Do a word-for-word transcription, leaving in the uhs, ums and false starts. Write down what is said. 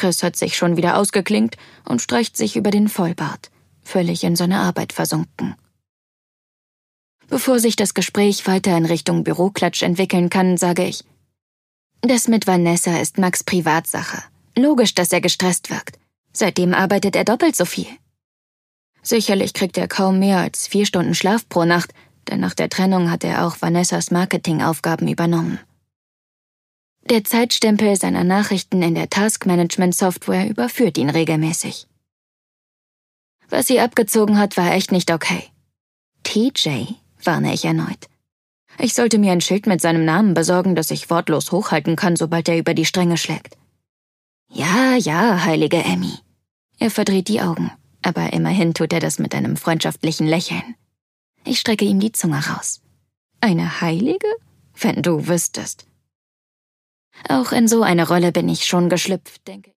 Chris hat sich schon wieder ausgeklinkt und streicht sich über den Vollbart, völlig in seine Arbeit versunken. Bevor sich das Gespräch weiter in Richtung Büroklatsch entwickeln kann, sage ich: Das mit Vanessa ist Max' Privatsache. Logisch, dass er gestresst wirkt. Seitdem arbeitet er doppelt so viel. Sicherlich kriegt er kaum mehr als vier Stunden Schlaf pro Nacht, denn nach der Trennung hat er auch Vanessas Marketingaufgaben übernommen. Der Zeitstempel seiner Nachrichten in der Taskmanagement-Software überführt ihn regelmäßig. Was sie abgezogen hat, war echt nicht okay. T J, warne ich erneut. Ich sollte mir ein Schild mit seinem Namen besorgen, das ich wortlos hochhalten kann, sobald er über die Stränge schlägt. Ja, ja, heilige Emmy. Er verdreht die Augen, aber immerhin tut er das mit einem freundschaftlichen Lächeln. Ich strecke ihm die Zunge raus. Eine Heilige? Wenn du wüsstest. Auch in so eine Rolle bin ich schon geschlüpft, denke ich.